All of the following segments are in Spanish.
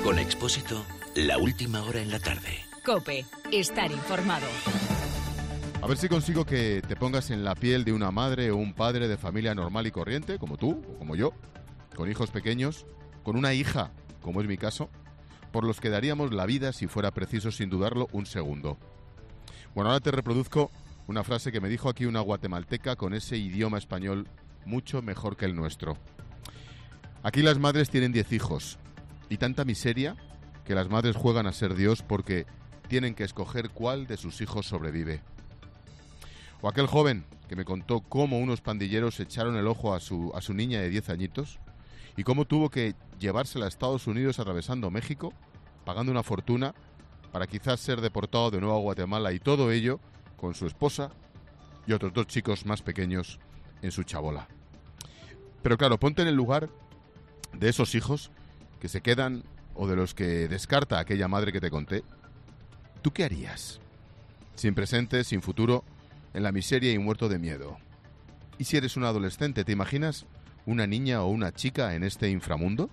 Con Expósito, la última hora en la tarde. COPE. Estar informado. A ver si consigo que te pongas en la piel de una madre o un padre de familia normal y corriente, como tú o como yo, con hijos pequeños, con una hija, como es mi caso, por los que daríamos la vida si fuera preciso, sin dudarlo, un segundo. Bueno, ahora te reproduzco una frase que me dijo aquí una guatemalteca con ese idioma español mucho mejor que el nuestro. Aquí las madres tienen 10 hijos y tanta miseria que las madres juegan a ser Dios porque tienen que escoger cuál de sus hijos sobrevive. O aquel joven que me contó cómo unos pandilleros echaron el ojo a su niña de 10 añitos y cómo tuvo que llevársela a Estados Unidos atravesando México, pagando una fortuna para quizás ser deportado de nuevo a Guatemala, y todo ello con su esposa y otros 2 chicos más pequeños en su chabola. Pero claro, ponte en el lugar de esos hijos que se quedan o de los que descarta aquella madre que te conté. ¿Tú qué harías? Sin presente, sin futuro, en la miseria y muerto de miedo. ¿Y si eres un adolescente, te imaginas una niña o una chica en este inframundo?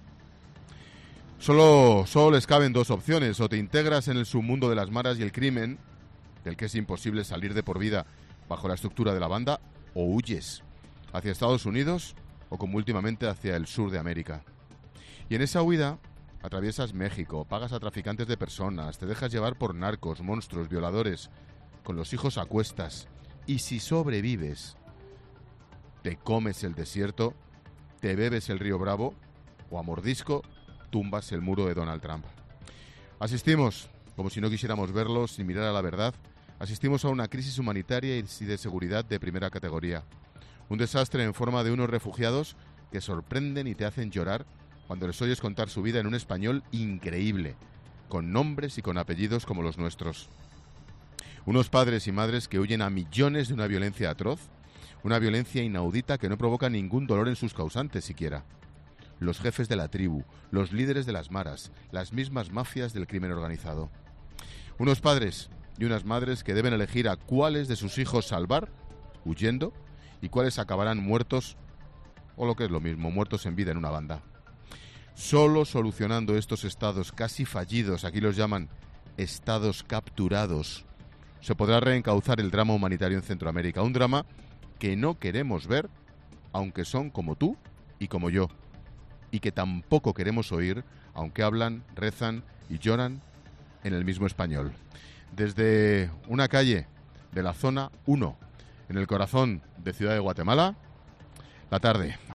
Solo les caben 2 opciones: o te integras en el submundo de las maras y el crimen, del que es imposible salir de por vida bajo la estructura de la banda, o huyes hacia Estados Unidos o, como últimamente, hacia el sur de América. Y en esa huida atraviesas México, pagas a traficantes de personas, te dejas llevar por narcos, monstruos, violadores, con los hijos a cuestas. Y si sobrevives, te comes el desierto, te bebes el río Bravo o a mordisco tumbas el muro de Donald Trump. Asistimos, como si no quisiéramos verlo, sin mirar a la verdad, asistimos a una crisis humanitaria y de seguridad de primera categoría. Un desastre en forma de unos refugiados que sorprenden y te hacen llorar cuando les oyes contar su vida en un español increíble, con nombres y con apellidos como los nuestros. Unos padres y madres que huyen a millones de una violencia atroz, una violencia inaudita que no provoca ningún dolor en sus causantes siquiera. Los jefes de la tribu, los líderes de las maras, las mismas mafias del crimen organizado. Unos padres y unas madres que deben elegir a cuáles de sus hijos salvar, huyendo, y cuáles acabarán muertos, o lo que es lo mismo, muertos en vida en una banda. Solo solucionando estos estados casi fallidos, aquí los llaman estados capturados, se podrá reencauzar el drama humanitario en Centroamérica. Un drama que no queremos ver, aunque son como tú y como yo, y que tampoco queremos oír, aunque hablan, rezan y lloran en el mismo español. Desde una calle de la zona 1, en el corazón de Ciudad de Guatemala, la tarde.